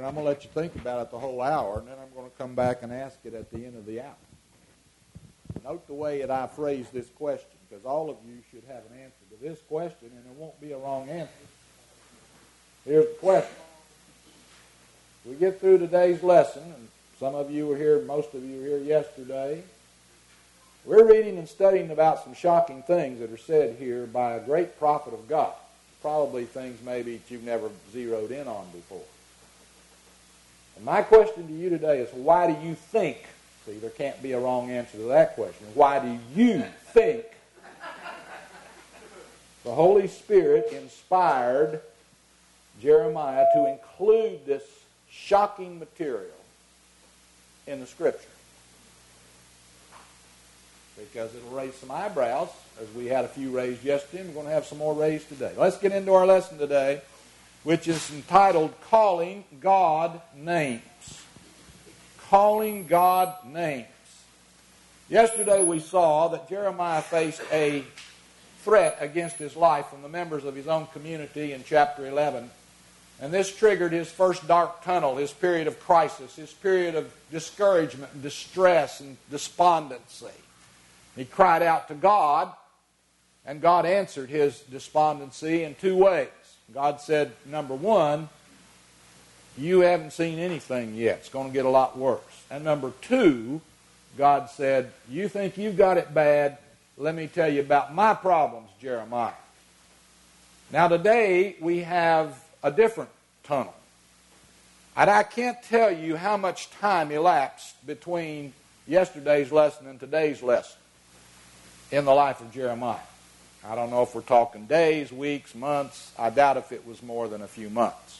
and I'm going to let you think about it the whole hour, and then I'm going to come back and ask it at the end of the hour. Note the way that I phrase this question, because all of you should have an answer to this question, and there won't be a wrong answer. Here's the question. We get through today's lesson, and some of you were here, most of you were here yesterday. We're reading and studying about some shocking things that are said here by a great prophet of God. Probably things maybe that you've never zeroed in on before. And my question to you today is, why do you think? See, there can't be a wrong answer to that question. Why do you think the Holy Spirit inspired Jeremiah to include this shocking material in the Scripture? Because it'll raise some eyebrows, as we had a few raised yesterday, and we're going to have some more raised today. Let's get into our lesson today, which is entitled Calling God Names. Calling God Names. Yesterday we saw that Jeremiah faced a threat against his life from the members of his own community in chapter 11. And this triggered his first dark tunnel, his period of crisis, his period of discouragement and distress and despondency. He cried out to God, and God answered his despondency in two ways. God said, number one, you haven't seen anything yet. It's going to get a lot worse. And number two, God said, you think you've got it bad. Let me tell you about my problems, Jeremiah. Now today we have a different tunnel. And I can't tell you how much time elapsed between yesterday's lesson and today's lesson in the life of Jeremiah. I don't know if we're talking days, weeks, months. I doubt if it was more than a few months.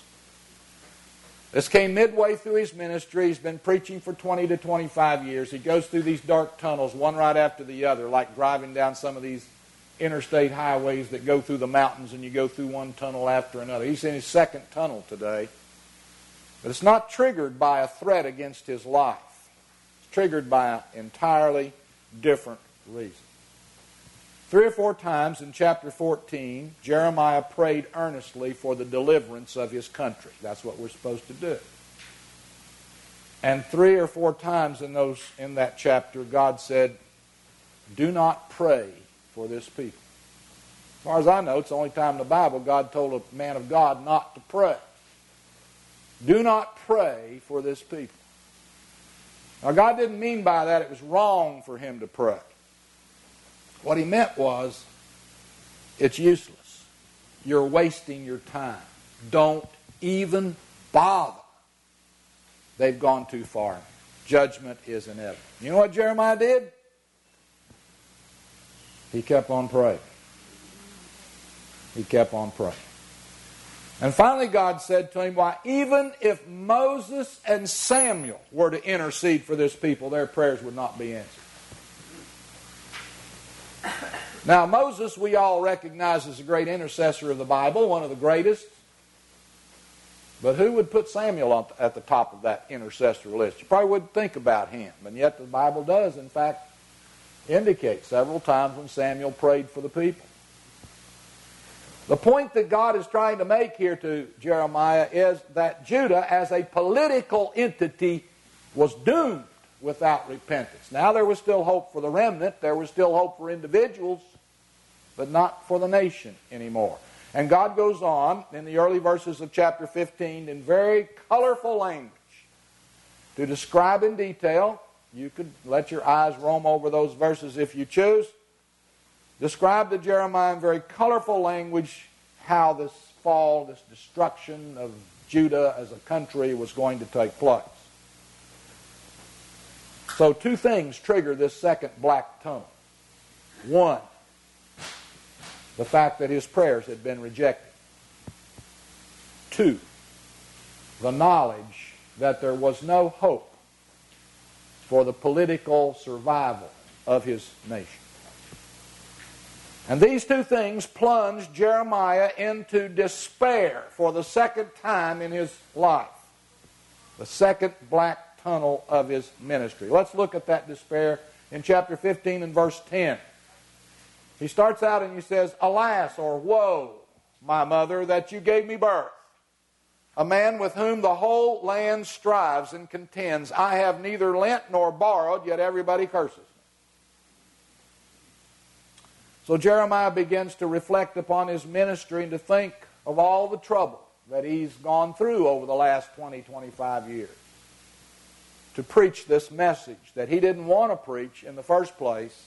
This came midway through his ministry. He's been preaching for 20 to 25 years. He goes through these dark tunnels, one right after the other, like driving down some of these interstate highways that go through the mountains, and you go through one tunnel after another. He's in his second tunnel today. But it's not triggered by a threat against his life. It's triggered by an entirely different reason. 3 or 4 times in chapter 14, Jeremiah prayed earnestly for the deliverance of his country. That's what we're supposed to do. And 3 or 4 times in that chapter, God said, do not pray for this people. As far as I know, it's the only time in the Bible God told a man of God not to pray. Do not pray for this people. Now, God didn't mean by that it was wrong for him to pray. What he meant was, it's useless. You're wasting your time. Don't even bother. They've gone too far. Judgment is inevitable. You know what Jeremiah did? He kept on praying. He kept on praying. And finally God said to him, why, even if Moses and Samuel were to intercede for this people, their prayers would not be answered. Now, Moses, we all recognize as a great intercessor of the Bible, one of the greatest. But who would put Samuel at the top of that intercessor list? You probably wouldn't think about him. And yet the Bible does, in fact, indicate several times when Samuel prayed for the people. The point that God is trying to make here to Jeremiah is that Judah, as a political entity, was doomed without repentance. Now there was still hope for the remnant, there was still hope for individuals, but not for the nation anymore. And God goes on in the early verses of chapter 15 in very colorful language to describe in detail. You could let your eyes roam over those verses if you choose. Describe to Jeremiah in very colorful language how this fall, this destruction of Judah as a country was going to take place. So 2 things trigger this second black tunnel. 1, the fact that his prayers had been rejected. 2, the knowledge that there was no hope for the political survival of his nation. And these 2 things plunged Jeremiah into despair for the second time in his life. The second black tunnel of his ministry. Let's look at that despair in chapter 15 and verse 10. He starts out and he says, alas, or woe, my mother, that you gave me birth. a man with whom the whole land strives and contends. I have neither lent nor borrowed, yet everybody curses me. So Jeremiah begins to reflect upon his ministry and to think of all the trouble that he's gone through over the last 20, 25 years to preach this message that he didn't want to preach in the first place,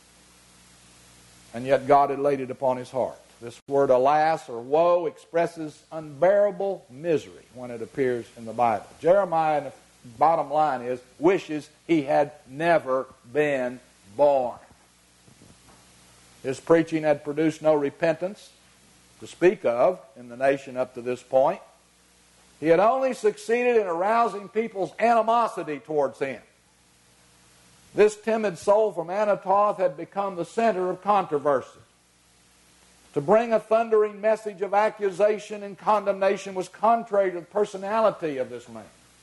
and yet God had laid it upon his heart. This word alas or woe expresses unbearable misery when it appears in the Bible. Jeremiah, the bottom line is, wishes he had never been born. His preaching had produced no repentance to speak of in the nation up to this point. He had only succeeded in arousing people's animosity towards him. This timid soul from Anathoth had become the center of controversy. To bring a thundering message of accusation and condemnation was contrary to the personality of this man.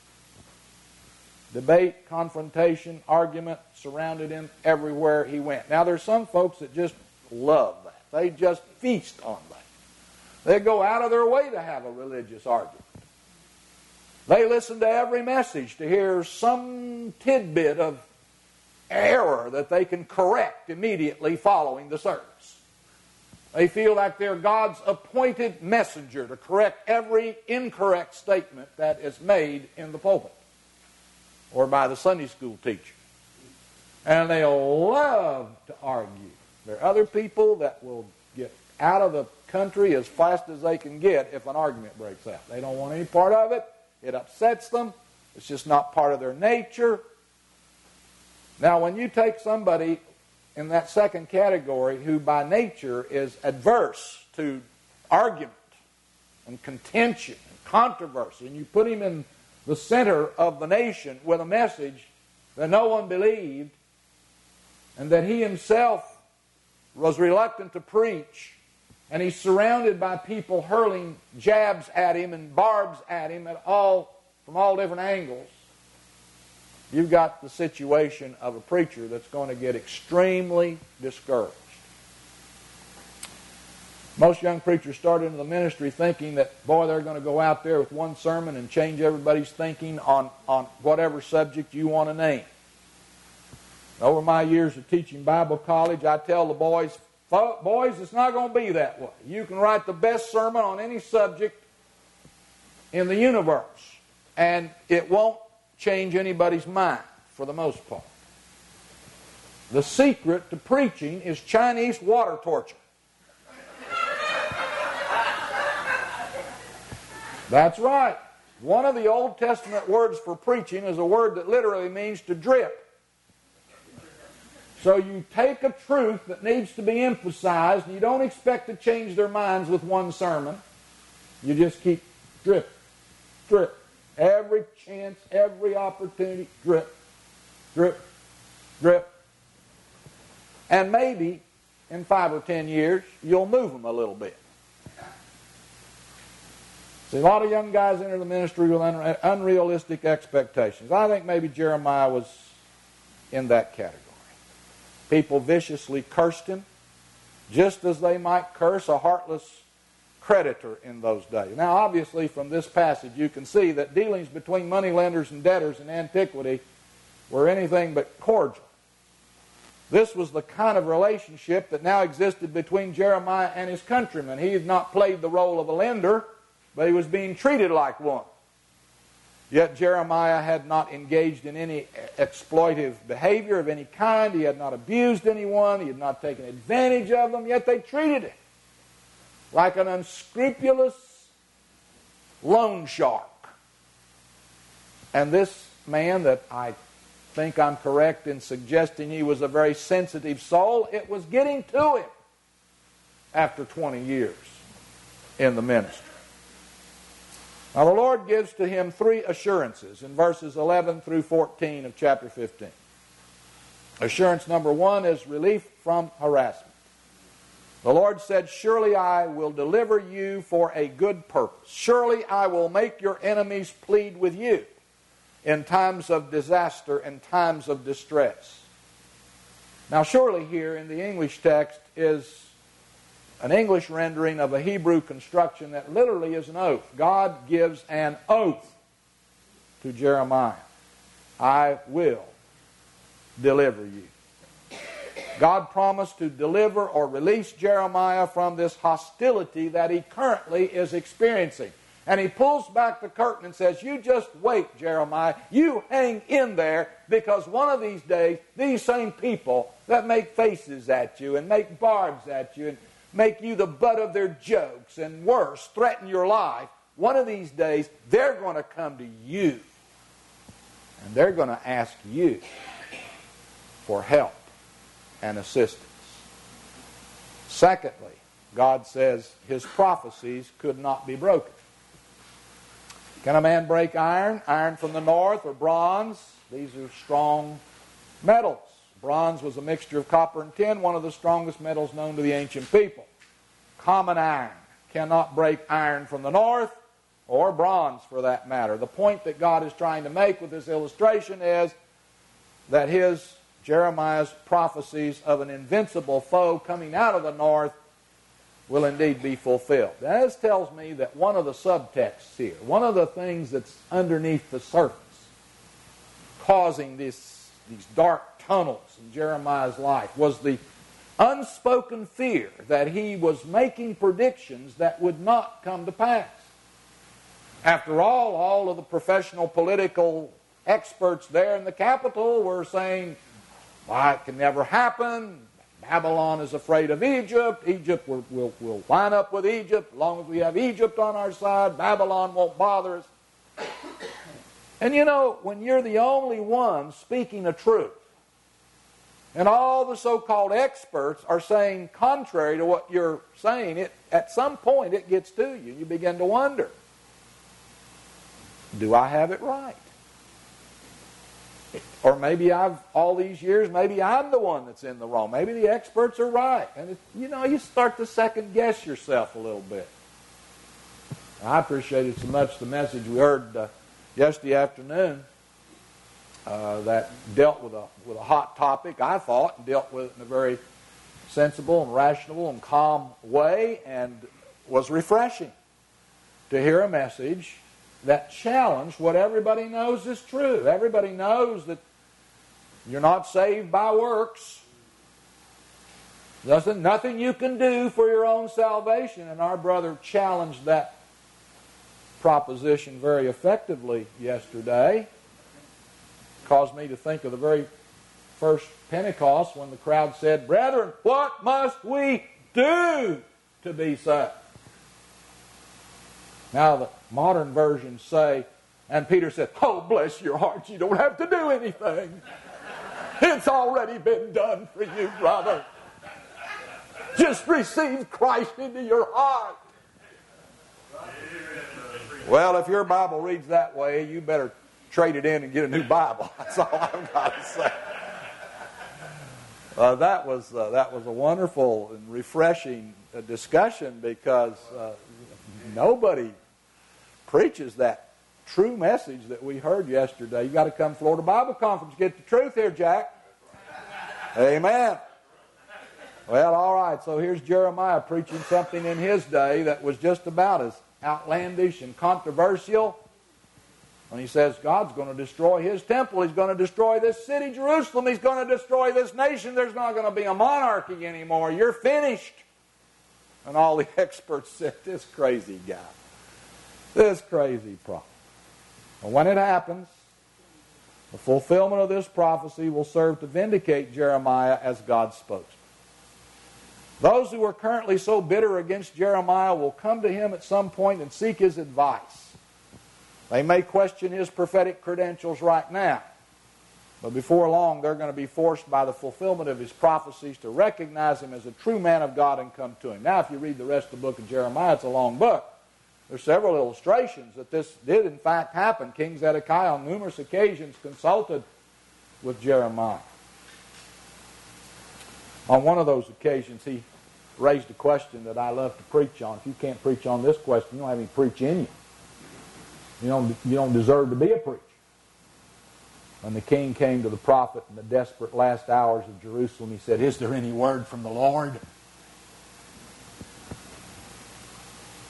Debate, confrontation, argument surrounded him everywhere he went. Now, there's some folks that just love that. They just feast on that. They go out of their way to have a religious argument. They listen to every message to hear some tidbit of error that they can correct immediately following the service. They feel like they're God's appointed messenger to correct every incorrect statement that is made in the pulpit or by the Sunday school teacher. And they love to argue. There are other people that will get out of the country as fast as they can get if an argument breaks out. They don't want any part of it. It upsets them. It's just not part of their nature. Now, when you take somebody in that second category who by nature is adverse to argument and contention and controversy, and you put him in the center of the nation with a message that no one believed and that he himself was reluctant to preach, and he's surrounded by people hurling jabs at him and barbs at him from all different angles, you've got the situation of a preacher that's going to get extremely discouraged. Most young preachers start into the ministry thinking that, boy, they're going to go out there with one sermon and change everybody's thinking on whatever subject you want to name. Over my years of teaching Bible college, I tell the boys, it's not going to be that way. You can write the best sermon on any subject in the universe, and it won't change anybody's mind for the most part. The secret to preaching is Chinese water torture. That's right. One of the Old Testament words for preaching is a word that literally means to drip. So you take a truth that needs to be emphasized, and you don't expect to change their minds with one sermon. You just keep drip, drip. Every chance, every opportunity, drip, drip, drip. And maybe in 5 or 10 years, you'll move them a little bit. See, a lot of young guys enter the ministry with unrealistic expectations. I think maybe Jeremiah was in that category. People viciously cursed him, just as they might curse a heartless creditor in those days. Now, obviously, from this passage, you can see that dealings between moneylenders and debtors in antiquity were anything but cordial. This was the kind of relationship that now existed between Jeremiah and his countrymen. He had not played the role of a lender, but he was being treated like one. Yet Jeremiah had not engaged in any exploitive behavior of any kind. He had not abused anyone. He had not taken advantage of them. Yet they treated him like an unscrupulous loan shark. And this man, that I think I'm correct in suggesting he was a very sensitive soul, it was getting to him after 20 years in the ministry. Now the Lord gives to him 3 assurances in verses 11 through 14 of chapter 15. Assurance number 1 is relief from harassment. The Lord said, "Surely I will deliver you for a good purpose. Surely I will make your enemies plead with you in times of disaster and times of distress." Now surely here in the English text is an English rendering of a Hebrew construction that literally is an oath. God gives an oath to Jeremiah. I will deliver you. God promised to deliver or release Jeremiah from this hostility that he currently is experiencing. And he pulls back the curtain and says, you just wait, Jeremiah. You hang in there, because one of these days, these same people that make faces at you and make barbs at you and make you the butt of their jokes and worse, threaten your life, one of these days, they're going to come to you. And they're going to ask you for help and assistance. Secondly, God says his prophecies could not be broken. Can a man break iron? Iron from the north, or bronze? These are strong metals. Bronze was a mixture of copper and tin, one of the strongest metals known to the ancient people. Common iron cannot break iron from the north, or bronze for that matter. The point that God is trying to make with this illustration is that Jeremiah's prophecies of an invincible foe coming out of the north will indeed be fulfilled. Now, this tells me that one of the subtexts here, one of the things that's underneath the surface, causing these dark tunnels in Jeremiah's life, was the unspoken fear that he was making predictions that would not come to pass. After all of the professional political experts there in the capital were saying, well, it can never happen. Babylon is afraid of Egypt. Egypt will line up with Egypt. As long as we have Egypt on our side, Babylon won't bother us. And you know, when you're the only one speaking the truth, and all the so-called experts are saying contrary to what you're saying, at some point it gets to you. You begin to wonder, do I have it right? Or maybe all these years, maybe I'm the one that's in the wrong. Maybe the experts are right. And you start to second guess yourself a little bit. I appreciated so much the message we heard yesterday afternoon that dealt with a hot topic, I thought, and dealt with it in a very sensible and rational and calm way, and was refreshing to hear a message that challenged what everybody knows is true. Everybody knows that you're not saved by works. There's nothing you can do for your own salvation. And our brother challenged that proposition very effectively yesterday. Caused me to think of the very first Pentecost when the crowd said, "Brethren, what must we do to be saved?" Now the modern versions say, and Peter said, "Oh, bless your heart, you don't have to do anything. It's already been done for you, brother. Just receive Christ into your heart." Well, if your Bible reads that way, you better trade it in and get a new Bible. That's all I've got to say. That was a wonderful and refreshing discussion, because nobody preaches that true message that we heard yesterday. You got to come to Florida Bible Conference, get the truth here, Jack. Amen. Well, all right. So here's Jeremiah preaching something in his day that was just about as outlandish and controversial. And he says God's going to destroy his temple. He's going to destroy this city, Jerusalem. He's going to destroy this nation. There's not going to be a monarchy anymore. You're finished. And all the experts said, "This crazy guy. This crazy prophet." And when it happens, the fulfillment of this prophecy will serve to vindicate Jeremiah as God's spokesman. Those who are currently so bitter against Jeremiah will come to him at some point and seek his advice. They may question his prophetic credentials right now, but before long they're going to be forced by the fulfillment of his prophecies to recognize him as a true man of God and come to him. Now, if you read the rest of the book of Jeremiah, it's a long book. There's several illustrations that this did in fact happen. King Zedekiah on numerous occasions consulted with Jeremiah. On one of those occasions, he raised a question that I love to preach on. If you can't preach on this question, you don't have any preach in you. You don't deserve to be a preacher. When the king came to the prophet in the desperate last hours of Jerusalem, he said, "Is there any word from the Lord?"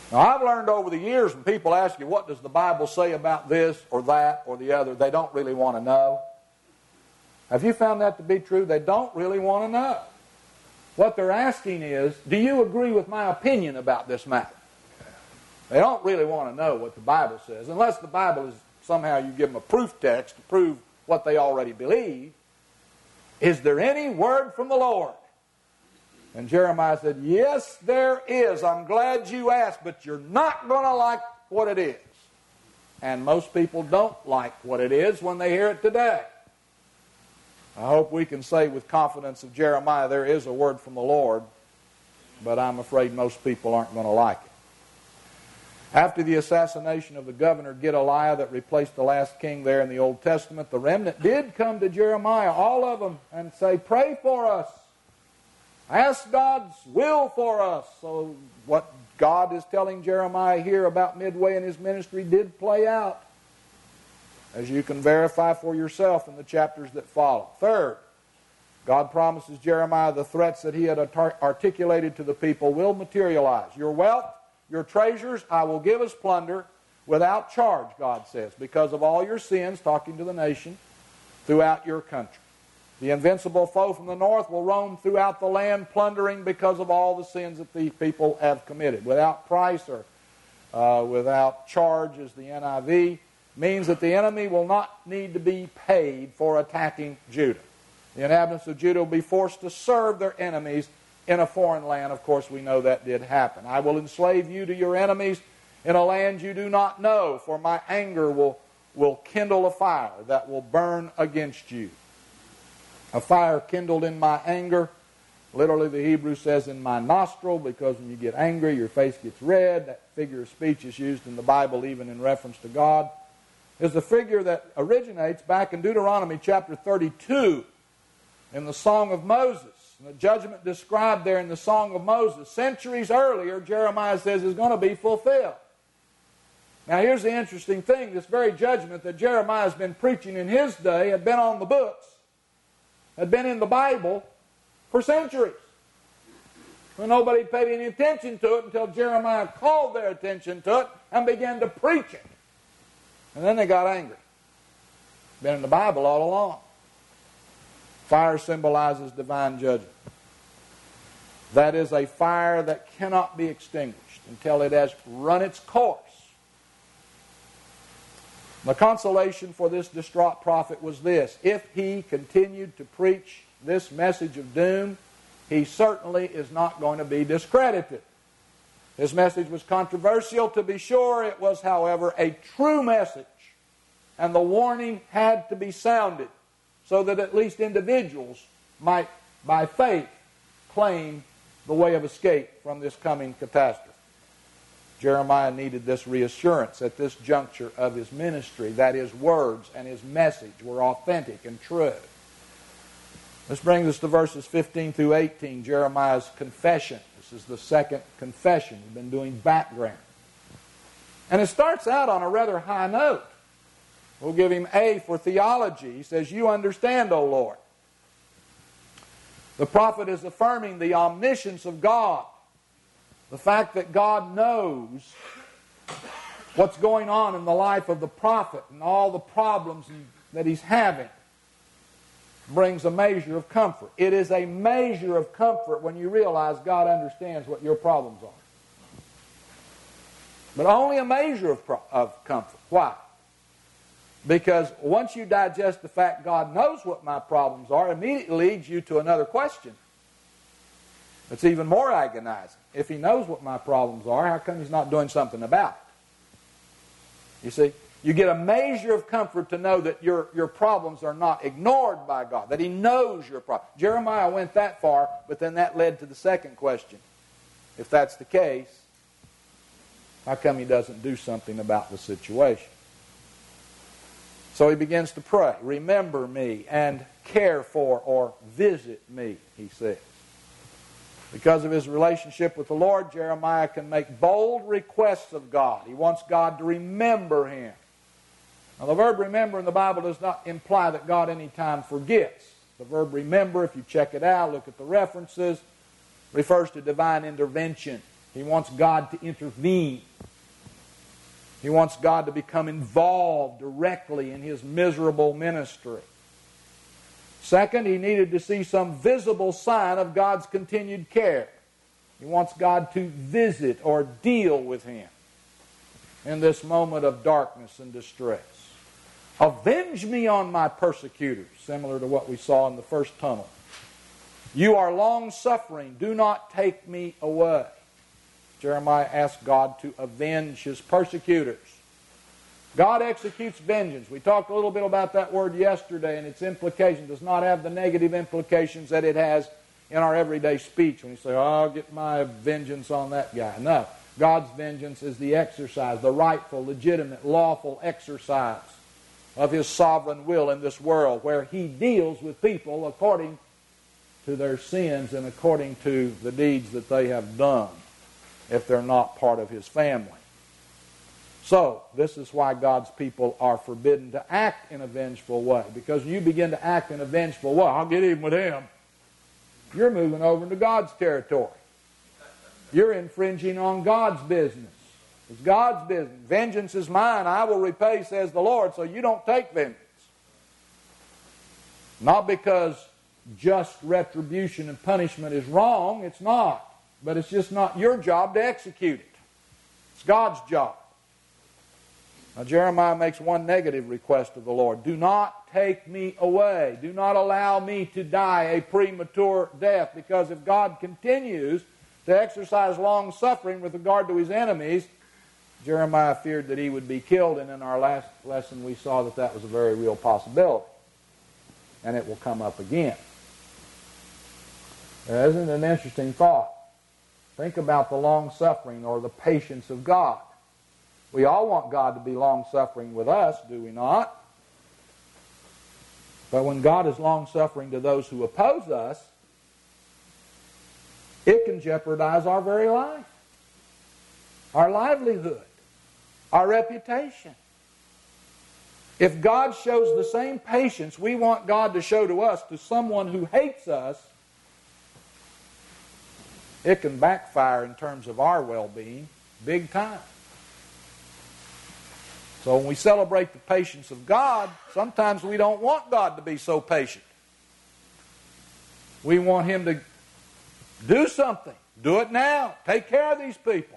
Now, I've learned over the years when people ask you, what does the Bible say about this or that or the other, they don't really want to know. Have you found that to be true? They don't really want to know. What they're asking is, do you agree with my opinion about this matter? They don't really want to know what the Bible says, unless the Bible is somehow you give them a proof text to prove what they already believe. Is there any word from the Lord? And Jeremiah said, yes, there is. I'm glad you asked, but you're not going to like what it is. And most people don't like what it is when they hear it today. I hope we can say with confidence of Jeremiah, there is a word from the Lord, but I'm afraid most people aren't going to like it. After the assassination of the governor Gedaliah that replaced the last king there in the Old Testament, the remnant did come to Jeremiah, all of them, and say, pray for us. Ask God's will for us. So what God is telling Jeremiah here about midway in his ministry did play out, as you can verify for yourself in the chapters that follow. Third, God promises Jeremiah the threats that he had articulated to the people will materialize. Your wealth, your treasures, I will give as plunder without charge, God says, because of all your sins, talking to the nation, throughout your country. The invincible foe from the north will roam throughout the land, plundering because of all the sins that the people have committed. Without price or without charge, as the NIV, means that the enemy will not need to be paid for attacking Judah. The inhabitants of Judah will be forced to serve their enemies in a foreign land. Of course, we know that did happen. I will enslave you to your enemies in a land you do not know, for my anger will kindle a fire that will burn against you. A fire kindled in my anger. Literally, the Hebrew says in my nostril, because when you get angry, your face gets red. That figure of speech is used in the Bible even in reference to God. Is a figure that originates back in Deuteronomy chapter 32 in the Song of Moses. And the judgment described there in the Song of Moses, centuries earlier, Jeremiah says is going to be fulfilled. Now here's the interesting thing. This very judgment that Jeremiah has been preaching in his day had been on the books, had been in the Bible for centuries. Well, nobody paid any attention to it until Jeremiah called their attention to it and began to preach it. And then they got angry. Been in the Bible all along. Fire symbolizes divine judgment. That is a fire that cannot be extinguished until it has run its course. The consolation for this distraught prophet was this: if he continued to preach this message of doom, he certainly is not going to be discredited. His message was controversial, to be sure. It was, however, a true message. And the warning had to be sounded so that at least individuals might, by faith, claim the way of escape from this coming catastrophe. Jeremiah needed this reassurance at this juncture of his ministry that his words and his message were authentic and true. This brings us to verses 15 through 18, Jeremiah's confession. This is the second confession. We've been doing background. And it starts out on a rather high note. We'll give him A for theology. He says, you understand, O Lord. The prophet is affirming the omniscience of God. The fact that God knows what's going on in the life of the prophet and all the problems that he's having brings a measure of comfort. It is a measure of comfort when you realize God understands what your problems are. But only a measure of comfort. Why? Because once you digest the fact God knows what my problems are, it immediately leads you to another question. It's even more agonizing. If he knows what my problems are, how come he's not doing something about it? You see? You get a measure of comfort to know that your problems are not ignored by God, that he knows your problems. Jeremiah went that far, but then that led to the second question. If that's the case, how come he doesn't do something about the situation? So he begins to pray, remember me and care for or visit me, he says. Because of his relationship with the Lord, Jeremiah can make bold requests of God. He wants God to remember him. Now, the verb remember in the Bible does not imply that God anytime forgets. The verb remember, if you check it out, look at the references, refers to divine intervention. He wants God to intervene. He wants God to become involved directly in his miserable ministry. Second, he needed to see some visible sign of God's continued care. He wants God to visit or deal with him in this moment of darkness and distress. Avenge me on my persecutors, similar to what we saw in the first tunnel. You are long-suffering. Do not take me away. Jeremiah asked God to avenge his persecutors. God executes vengeance. We talked a little bit about that word yesterday, and its implication does not have the negative implications that it has in our everyday speech when you say, oh, I'll get my vengeance on that guy. No. God's vengeance is the exercise, the rightful, legitimate, lawful exercise of his sovereign will in this world, where he deals with people according to their sins and according to the deeds that they have done, if they're not part of his family. So, this is why God's people are forbidden to act in a vengeful way. Because you begin to act in a vengeful way, I'll get even with him, you're moving over into God's territory. You're infringing on God's business. It's God's business. Vengeance is mine, I will repay, says the Lord. So you don't take vengeance. Not because just retribution and punishment is wrong, it's not. But it's just not your job to execute it. It's God's job. Now Jeremiah makes one negative request of the Lord. Do not take me away. Do not allow me to die a premature death. Because if God continues to exercise long suffering with regard to his enemies, Jeremiah feared that he would be killed. And in our last lesson we saw that that was a very real possibility. And it will come up again. Isn't it an interesting thought? Think about the long-suffering or the patience of God. We all want God to be long-suffering with us, do we not? But when God is long-suffering to those who oppose us, it can jeopardize our very life, our livelihood, our reputation. If God shows the same patience we want God to show to us to someone who hates us, it can backfire in terms of our well-being big time. So when we celebrate the patience of God, sometimes we don't want God to be so patient. We want him to do something. Do it now. Take care of these people.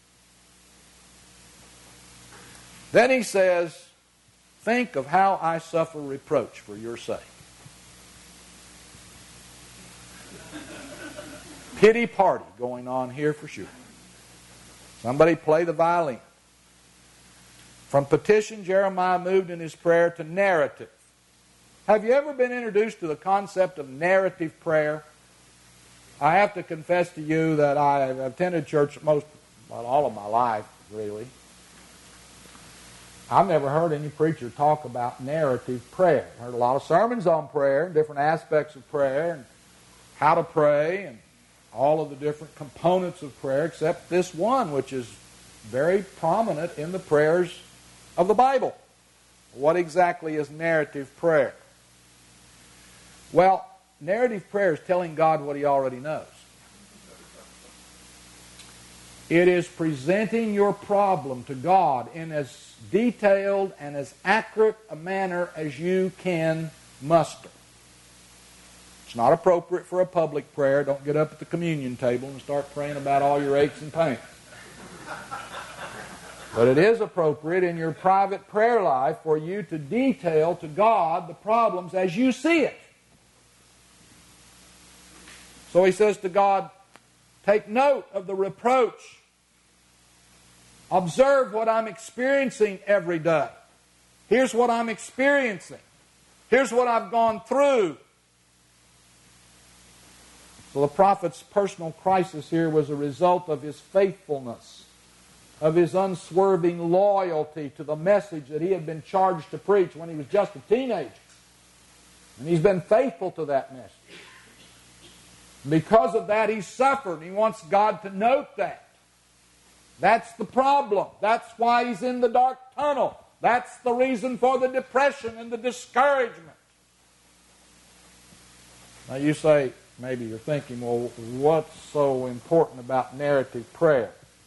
Then he says, think of how I suffer reproach for your sake. Pity party going on here for sure. Somebody play the violin. From petition, Jeremiah moved in his prayer to narrative. Have you ever been introduced to the concept of narrative prayer? I have to confess to you that I have attended church all of my life, really. I've never heard any preacher talk about narrative prayer. I've heard a lot of sermons on prayer, different aspects of prayer, and how to pray, and all of the different components of prayer, except this one, which is very prominent in the prayers of the Bible. What exactly is narrative prayer? Well, narrative prayer is telling God what he already knows. It is presenting your problem to God in as detailed and as accurate a manner as you can muster. It's not appropriate for a public prayer. Don't get up at the communion table and start praying about all your aches and pains. But it is appropriate in your private prayer life for you to detail to God the problems as you see it. So he says to God, take note of the reproach. Observe what I'm experiencing every day. Here's what I'm experiencing. Here's what I've gone through. So the prophet's personal crisis here was a result of his faithfulness, of his unswerving loyalty to the message that he had been charged to preach when he was just a teenager. And he's been faithful to that message. Because of that, he's suffered. He wants God to note that. That's the problem. That's why he's in the dark tunnel. That's the reason for the depression and the discouragement. Now you say, Maybe you're thinking, well, what's so important about narrative prayer?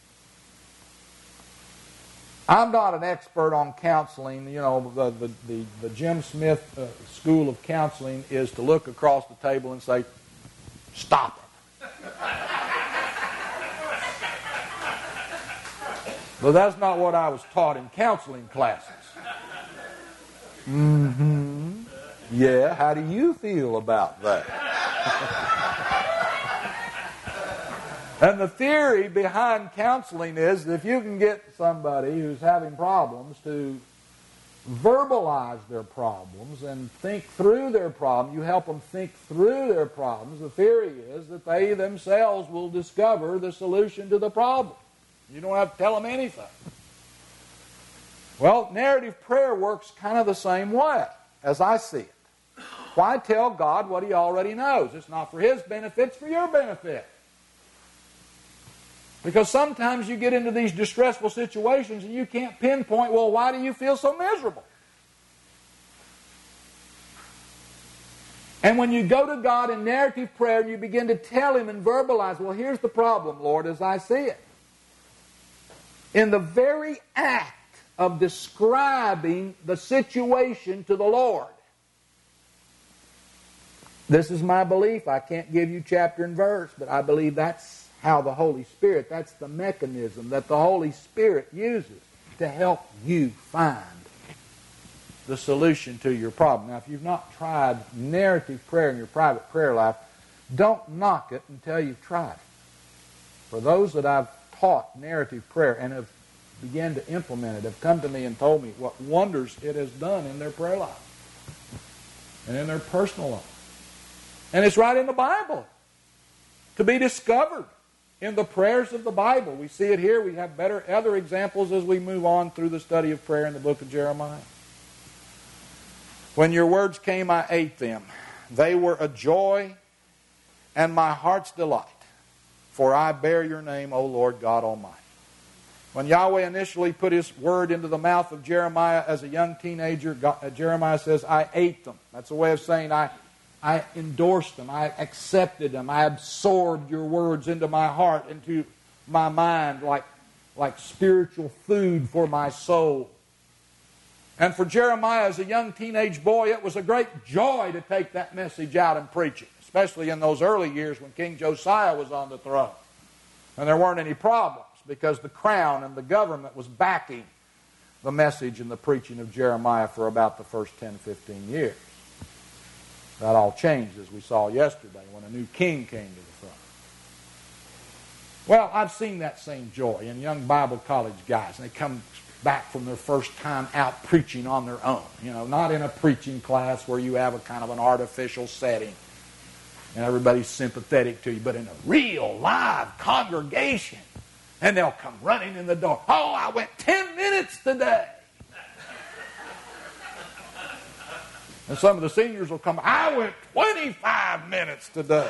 I'm not an expert on counseling. You know, the Jim Smith School of Counseling is to look across the table and say, stop it. But that's not what I was taught in counseling classes. Yeah, how do you feel about that? And the theory behind counseling is that if you can get somebody who's having problems to verbalize their problems and think through their problem, you help them think through their problems, the theory is that they themselves will discover the solution to the problem. You don't have to tell them anything. Well, narrative prayer works kind of the same way, as I see it. Why tell God what He already knows? It's not for His benefit, it's for your benefit. Because sometimes you get into these distressful situations and you can't pinpoint, well, why do you feel so miserable? And when you go to God in narrative prayer and you begin to tell Him and verbalize, well, here's the problem, Lord, as I see it. In the very act of describing the situation to the Lord, this is my belief. I can't give you chapter and verse, but I believe that's how the Holy Spirit, that's the mechanism that the Holy Spirit uses to help you find the solution to your problem. Now, if you've not tried narrative prayer in your private prayer life, don't knock it until you've tried it. For those that I've taught narrative prayer and have begun to implement it, have come to me and told me what wonders it has done in their prayer life and in their personal life. And it's right in the Bible to be discovered in the prayers of the Bible. We see it here. We have other examples as we move on through the study of prayer in the book of Jeremiah. When your words came, I ate them. They were a joy and my heart's delight. For I bear your name, O Lord God Almighty. When Yahweh initially put His word into the mouth of Jeremiah as a young teenager, Jeremiah says, I ate them. That's a way of saying I endorsed them, I accepted them, I absorbed your words into my heart, into my mind, like spiritual food for my soul. And for Jeremiah as a young teenage boy, it was a great joy to take that message out and preach it, especially in those early years when King Josiah was on the throne. And there weren't any problems because the crown and the government was backing the message and the preaching of Jeremiah for about the first 10, 15 years. That all changed, as we saw yesterday, when a new king came to the throne. Well, I've seen that same joy in young Bible college guys, and they come back from their first time out preaching on their own. You know, not in a preaching class where you have a kind of an artificial setting and everybody's sympathetic to you, but in a real live congregation. And they'll come running in the door. Oh, I went 10 minutes today. And some of the seniors will come, I went 25 minutes today.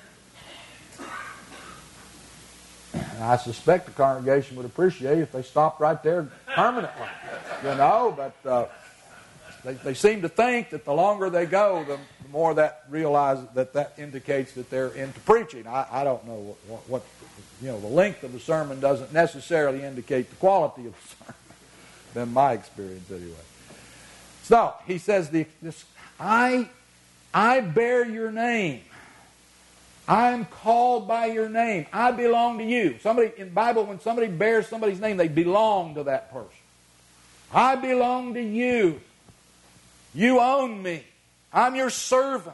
And I suspect the congregation would appreciate it if they stopped right there permanently. You know, but they seem to think that the longer they go, the more that realize that indicates that they're into preaching. I don't know what the length of the sermon doesn't necessarily indicate the quality of the sermon. Been my experience anyway. So, he says, I bear your name. I am called by your name. I belong to you. Somebody in the Bible, when somebody bears somebody's name, they belong to that person. I belong to you. You own me. I'm your servant.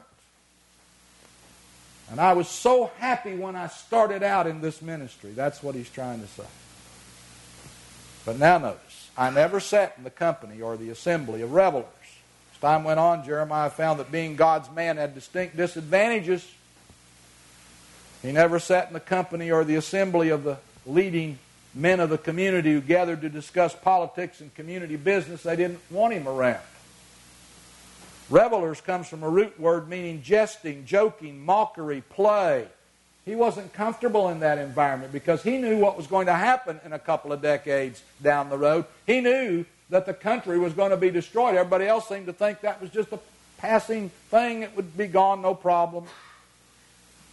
And I was so happy when I started out in this ministry. That's what he's trying to say. But now notice, I never sat in the company or the assembly of revelers. As time went on, Jeremiah found that being God's man had distinct disadvantages. He never sat in the company or the assembly of the leading men of the community who gathered to discuss politics and community business. They didn't want him around. Revelers comes from a root word meaning jesting, joking, mockery, play. He wasn't comfortable in that environment because he knew what was going to happen in a couple of decades down the road. He knew that the country was going to be destroyed. Everybody else seemed to think that was just a passing thing. It would be gone, no problem.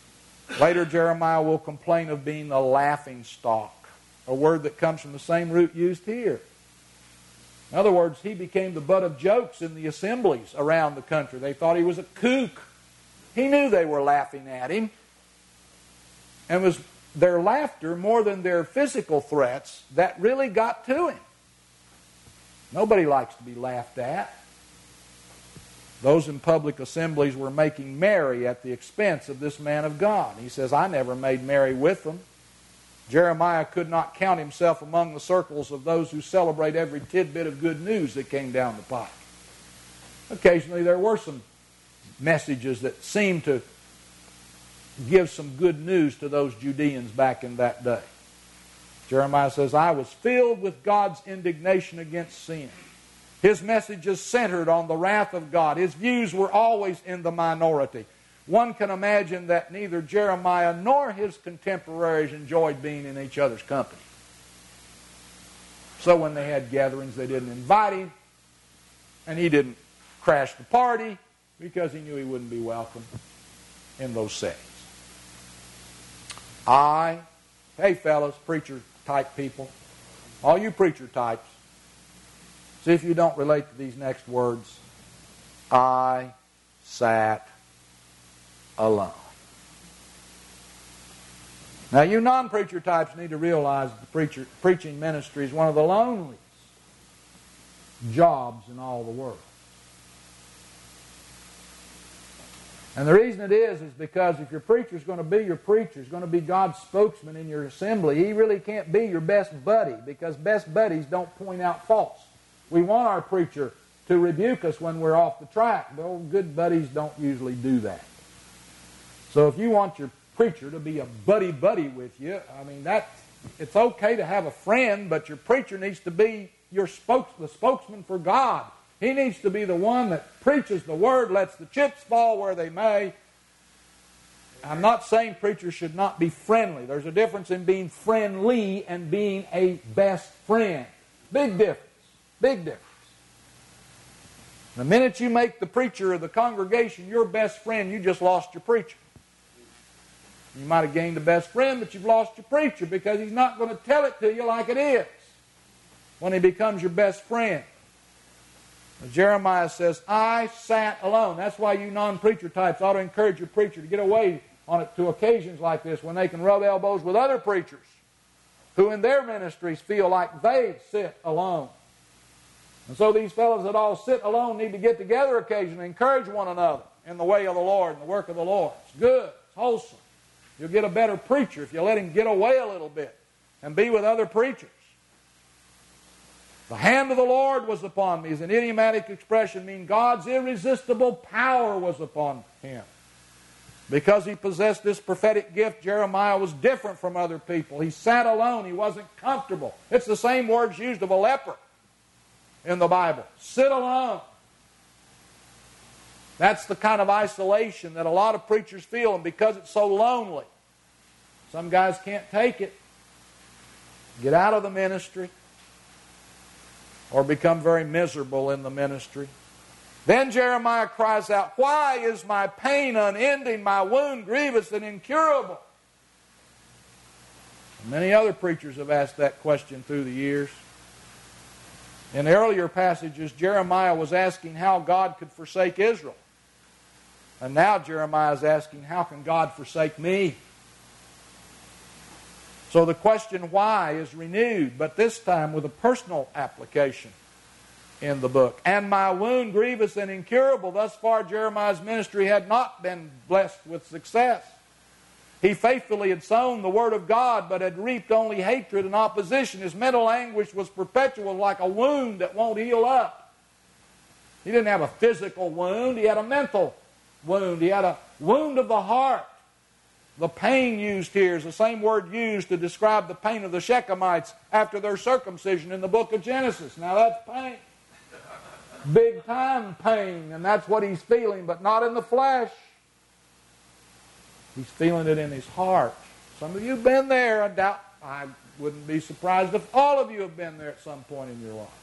Later, Jeremiah will complain of being the laughing stock, a word that comes from the same root used here. In other words, he became the butt of jokes in the assemblies around the country. They thought he was a kook. He knew they were laughing at him. And it was their laughter more than their physical threats that really got to him. Nobody likes to be laughed at. Those in public assemblies were making merry at the expense of this man of God. He says, I never made merry with them. Jeremiah could not count himself among the circles of those who celebrate every tidbit of good news that came down the pike. Occasionally there were some messages that seemed to give some good news to those Judeans back in that day. Jeremiah says, I was filled with God's indignation against sin. His messages centered on the wrath of God. His views were always in the minority. One can imagine that neither Jeremiah nor his contemporaries enjoyed being in each other's company. So when they had gatherings, they didn't invite him, and he didn't crash the party because he knew he wouldn't be welcome in those settings. Hey fellas, preacher-type people, all you preacher types, see if you don't relate to these next words. I sat alone. Now you non-preacher types need to realize that the preaching ministry is one of the loneliest jobs in all the world. And the reason it is because if your preacher is going to be your preacher, is going to be God's spokesman in your assembly, he really can't be your best buddy, because best buddies don't point out faults. We want our preacher to rebuke us when we're off the track, but good buddies don't usually do that. So if you want your preacher to be a buddy-buddy with you, it's okay to have a friend, but your preacher needs to be the spokesman for God. He needs to be the one that preaches the Word, lets the chips fall where they may. I'm not saying preachers should not be friendly. There's a difference in being friendly and being a best friend. Big difference. Big difference. The minute you make the preacher of the congregation your best friend, you just lost your preacher. You might have gained a best friend, but you've lost your preacher, because he's not going to tell it to you like it is when he becomes your best friend. Jeremiah says, I sat alone. That's why you non-preacher types ought to encourage your preacher to get away on it to occasions like this when they can rub elbows with other preachers who in their ministries feel like they sit alone. And so these fellows that all sit alone need to get together occasionally, encourage one another in the way of the Lord and the work of the Lord. It's good. It's wholesome. You'll get a better preacher if you let him get away a little bit and be with other preachers. The hand of the Lord was upon me is an idiomatic expression, meaning God's irresistible power was upon him. Because he possessed this prophetic gift, Jeremiah was different from other people. He sat alone. He wasn't comfortable. It's the same words used of a leper in the Bible. Sit alone. That's the kind of isolation that a lot of preachers feel, and because it's so lonely, some guys can't take it. Get out of the ministry or become very miserable in the ministry. Then Jeremiah cries out, why is my pain unending, my wound grievous and incurable? Many other preachers have asked that question through the years. In earlier passages, Jeremiah was asking how God could forsake Israel. And now Jeremiah is asking, how can God forsake me? So the question why is renewed, but this time with a personal application in the book. And my wound grievous and incurable. Thus far Jeremiah's ministry had not been blessed with success. He faithfully had sown the Word of God, but had reaped only hatred and opposition. His mental anguish was perpetual, like a wound that won't heal up. He didn't have a physical wound, he had a mental wound. He had a wound of the heart. The pain used here is the same word used to describe the pain of the Shechemites after their circumcision in the book of Genesis. Now that's pain. Big time pain, and that's what he's feeling, but not in the flesh. He's feeling it in his heart. Some of you have been there. I wouldn't be surprised if all of you have been there at some point in your life.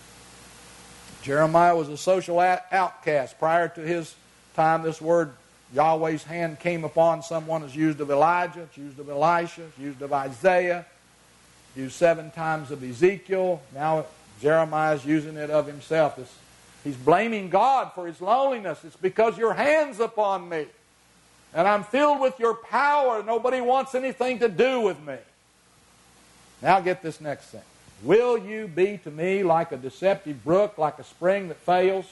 Jeremiah was a social outcast. Prior to his time, this word Yahweh's hand came upon someone is used of Elijah, it's used of Elisha, it's used of Isaiah, used 7 times of Ezekiel. Now Jeremiah is using it of himself. He's blaming God for his loneliness. It's because your hand's upon me. And I'm filled with your power. Nobody wants anything to do with me. Now get this next thing. Will you be to me like a deceptive brook, like a spring that fails?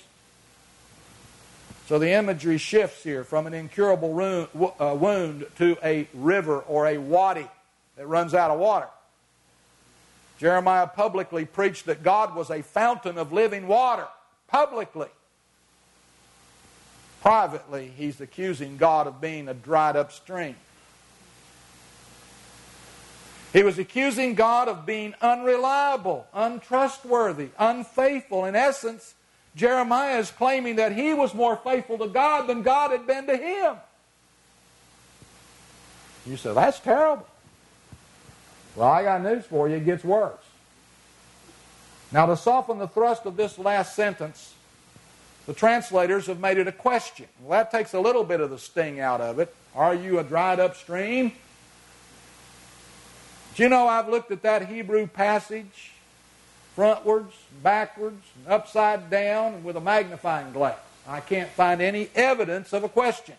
So the imagery shifts here from an incurable wound to a river or a wadi that runs out of water. Jeremiah publicly preached that God was a fountain of living water. Publicly. Privately, he's accusing God of being a dried up stream. He was accusing God of being unreliable, untrustworthy, unfaithful. In essence, Jeremiah is claiming that he was more faithful to God than God had been to him. You say, that's terrible. Well, I got news for you. It gets worse. Now, to soften the thrust of this last sentence, the translators have made it a question. Well, that takes a little bit of the sting out of it. Are you a dried up stream? Do you know I've looked at that Hebrew passage frontwards, backwards, and upside down, and with a magnifying glass. I can't find any evidence of a question.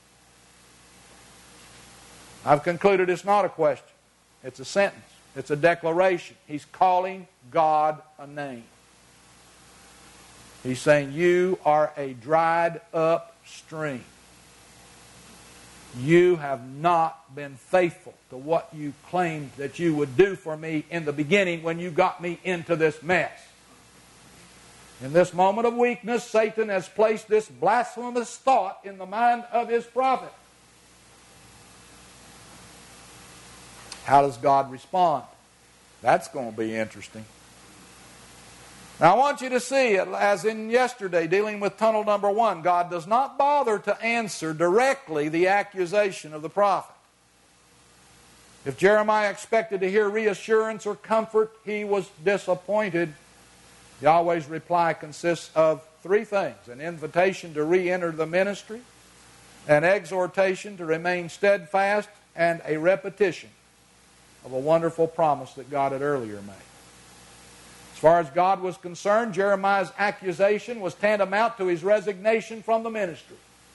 I've concluded it's not a question. It's a sentence. It's a declaration. He's calling God a name. He's saying, you are a dried up stream. You have not been faithful to what you claimed that you would do for me in the beginning when you got me into this mess. In this moment of weakness, Satan has placed this blasphemous thought in the mind of his prophet. How does God respond? That's going to be interesting. Now I want you to see it as in yesterday dealing with tunnel number 1. God does not bother to answer directly the accusation of the prophet. If Jeremiah expected to hear reassurance or comfort, he was disappointed. Yahweh's reply consists of 3 things: an invitation to re-enter the ministry, an exhortation to remain steadfast, and a repetition of a wonderful promise that God had earlier made. As far as God was concerned, Jeremiah's accusation was tantamount to his resignation from the ministry.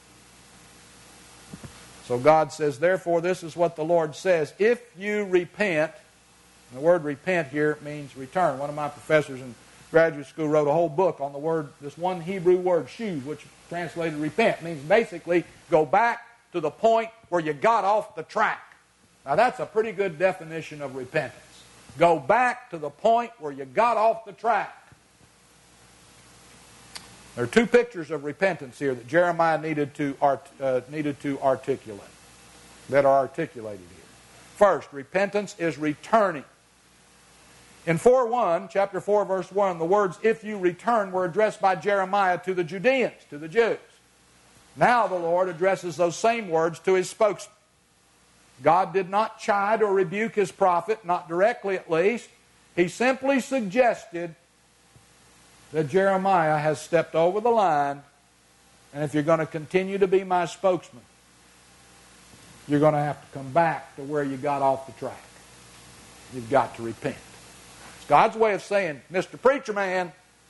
So God says, therefore, this is what the Lord says. If you repent, and the word repent here means return. One of my professors in graduate school wrote a whole book on the word, this one Hebrew word, shuv, which translated repent, means basically go back to the point where you got off the track. Now that's a pretty good definition of repentance. Go back to the point where you got off the track. There are 2 pictures of repentance here that Jeremiah needed to articulate, that are articulated here. First, repentance is returning. In chapter 4, verse 1, the words, if you return, were addressed by Jeremiah to the Judeans, to the Jews. Now the Lord addresses those same words to his spokesman. God did not chide or rebuke his prophet, not directly at least. He simply suggested that Jeremiah has stepped over the line, and if you're going to continue to be my spokesman, you're going to have to come back to where you got off the track. You've got to repent. It's God's way of saying, Mr. Preacher Man,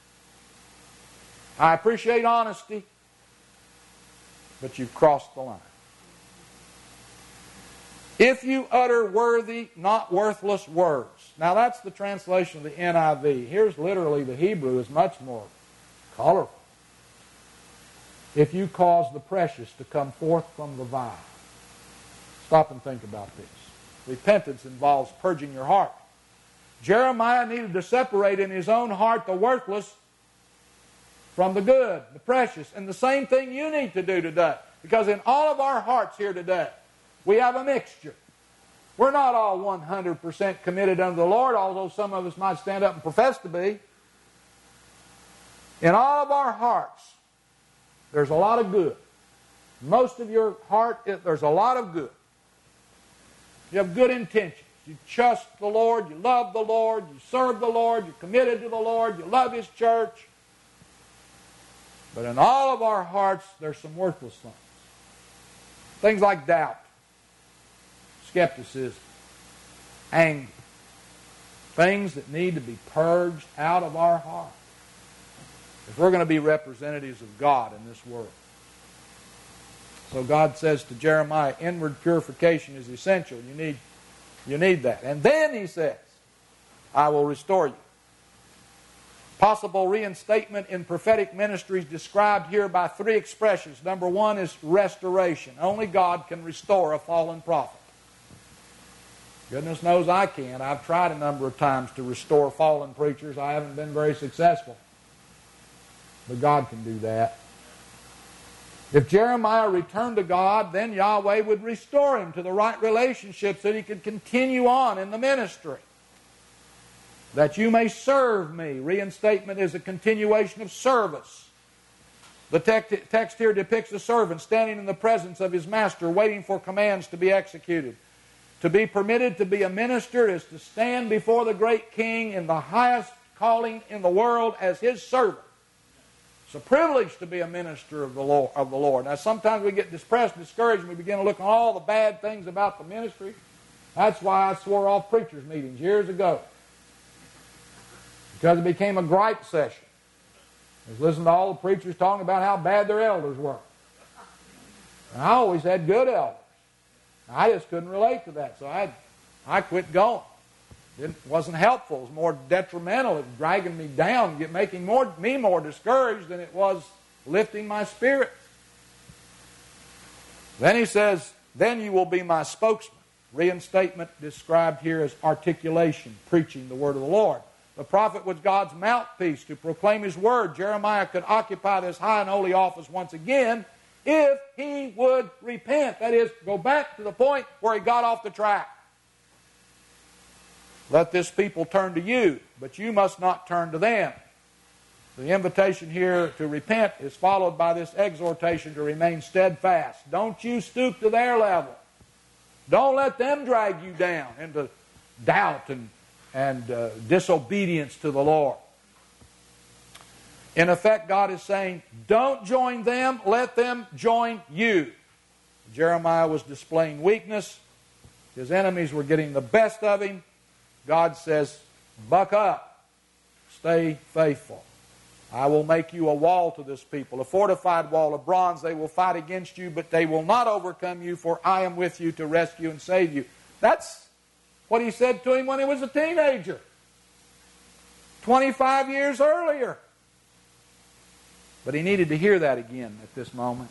I appreciate honesty, but you've crossed the line. If you utter worthy, not worthless words. Now that's the translation of the NIV. Here's literally the Hebrew is much more colorful. If you cause the precious to come forth from the vile. Stop and think about this. Repentance involves purging your heart. Jeremiah needed to separate in his own heart the worthless from the good, the precious. And the same thing you need to do today. Because in all of our hearts here today, we have a mixture. We're not all 100% committed unto the Lord, although some of us might stand up and profess to be. In all of our hearts, there's a lot of good. Most of your heart, there's a lot of good. You have good intentions. You trust the Lord, you love the Lord, you serve the Lord, you're committed to the Lord, you love His church. But in all of our hearts, there's some worthless things. Things like doubt, skepticism, anger. Things that need to be purged out of our heart if we're going to be representatives of God in this world. So God says to Jeremiah, inward purification is essential. You need that. And then He says, I will restore you. Possible reinstatement in prophetic ministries described here by three expressions. Number one is restoration. Only God can restore a fallen prophet. Goodness knows I can. I've tried a number of times to restore fallen preachers. I haven't been very successful. But God can do that. If Jeremiah returned to God, then Yahweh would restore him to the right relationship so that he could continue on in the ministry. That you may serve me. Reinstatement is a continuation of service. The text here depicts a servant standing in the presence of his master, waiting for commands to be executed. To be permitted to be a minister is to stand before the great king in the highest calling in the world as his servant. It's a privilege to be a minister of the Lord. Now, sometimes we get depressed and discouraged and we begin to look at all the bad things about the ministry. That's why I swore off preachers' meetings years ago. Because it became a gripe session. I was listening to all the preachers talking about how bad their elders were. And I always had good elders. I just couldn't relate to that, so I quit going. It wasn't helpful. It was more detrimental. It was dragging me down, making me more discouraged than it was lifting my spirits. Then he says, then you will be my spokesman. Reinstatement described here as articulation, preaching the word of the Lord. The prophet was God's mouthpiece to proclaim His word. Jeremiah could occupy this high and holy office once again if he would repent. That is, go back to the point where he got off the track. Let this people turn to you, but you must not turn to them. The invitation here to repent is followed by this exhortation to remain steadfast. Don't you stoop to their level. Don't let them drag you down into doubt and disobedience to the Lord. In effect, God is saying, don't join them, let them join you. Jeremiah was displaying weakness. His enemies were getting the best of him. God says, buck up. Stay faithful. I will make you a wall to this people, a fortified wall of bronze. They will fight against you, but they will not overcome you, for I am with you to rescue and save you. That's what He said to him when he was a teenager, 25 years earlier. But he needed to hear that again at this moment.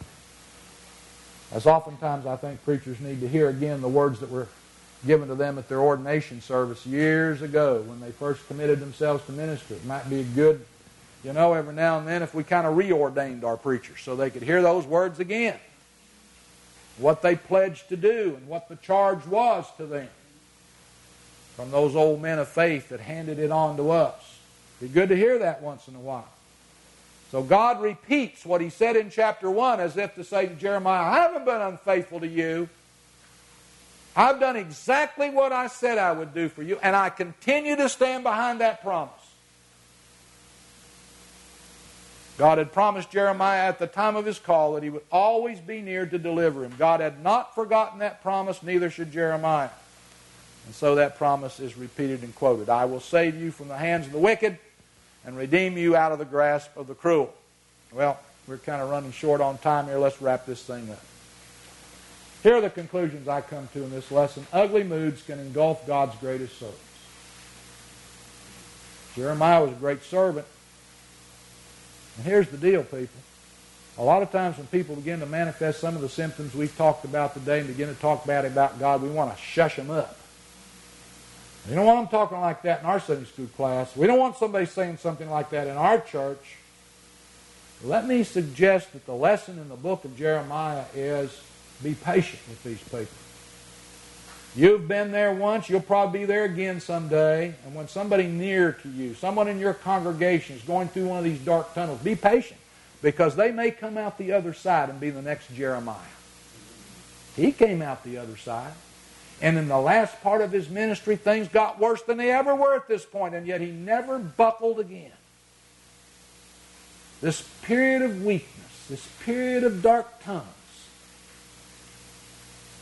As oftentimes I think preachers need to hear again the words that were given to them at their ordination service years ago when they first committed themselves to ministry. It might be good, every now and then if we kind of reordained our preachers so they could hear those words again. What they pledged to do and what the charge was to them from those old men of faith that handed it on to us. It'd be good to hear that once in a while. So God repeats what He said in chapter 1 as if to say to Jeremiah, I haven't been unfaithful to you. I've done exactly what I said I would do for you, and I continue to stand behind that promise. God had promised Jeremiah at the time of his call that He would always be near to deliver him. God had not forgotten that promise, neither should Jeremiah. And so that promise is repeated and quoted. I will save you from the hands of the wicked and redeem you out of the grasp of the cruel. Well, we're kind of running short on time here. Let's wrap this thing up. Here are the conclusions I come to in this lesson. Ugly moods can engulf God's greatest servants. Jeremiah was a great servant. And here's the deal, people. A lot of times when people begin to manifest some of the symptoms we've talked about today and begin to talk bad about God, we want to shush them up. We don't want them talking like that in our Sunday school class. We don't want somebody saying something like that in our church. Let me suggest that the lesson in the book of Jeremiah is be patient with these people. You've been there once, you'll probably be there again someday. And when somebody near to you, someone in your congregation is going through one of these dark tunnels, be patient, because they may come out the other side and be the next Jeremiah. He came out the other side. And in the last part of his ministry, things got worse than they ever were at this point, and yet he never buckled again. This period of weakness, this period of dark tunnels,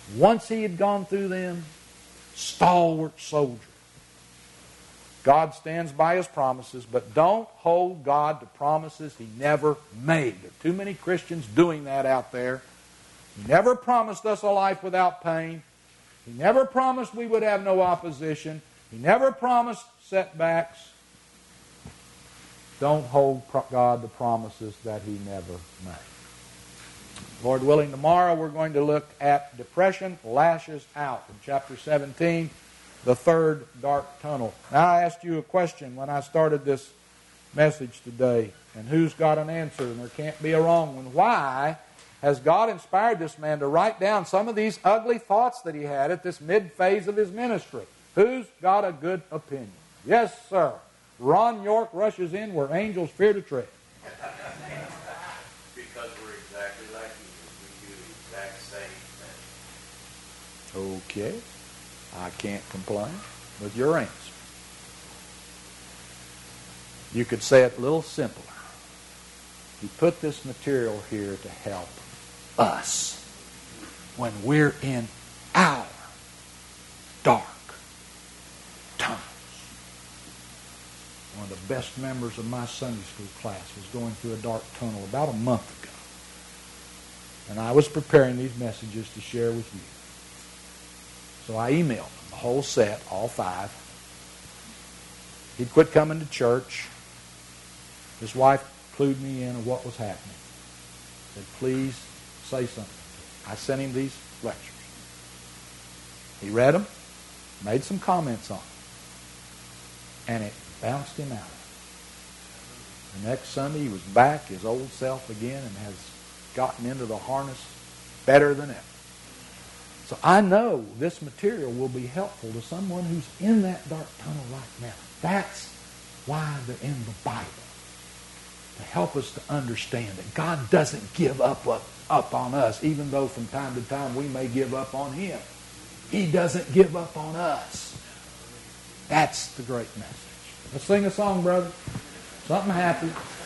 Once he had gone through them, stalwart soldier. God stands by His promises, but don't hold God to promises He never made. There are too many Christians doing that out there. He never promised us a life without pain. He never promised we would have no opposition. He never promised setbacks. Don't hold God to promises that He never made. Lord willing, tomorrow we're going to look at depression lashes out in chapter 17, the third dark tunnel. Now, I asked you a question when I started this message today, and who's got an answer? And there can't be a wrong one. Why has God inspired this man to write down some of these ugly thoughts that he had at this mid-phase of his ministry? Who's got a good opinion? Yes, sir. Ron York rushes in where angels fear to tread. Because we're exactly like Jesus. We do the exact same thing. Okay. I can't complain with your answer. You could say it a little simpler. He put this material here to help us when we're in our dark tunnels. One of the best members of my Sunday school class was going through a dark tunnel about a month ago. And I was preparing these messages to share with you. So I emailed him, the whole set, all 5. He'd quit coming to church. His wife clued me in on what was happening. Said, please say something. I sent him these lectures. He read them, made some comments on them, and it bounced him out. The next Sunday he was back his old self again and has gotten into the harness better than ever. So I know this material will be helpful to someone who's in that dark tunnel right now. That's why they're in the Bible. To help us to understand that God doesn't give up on us, even though from time to time we may give up on Him. He doesn't give up on us. That's the great message. Let's sing a song, brother. Something happy.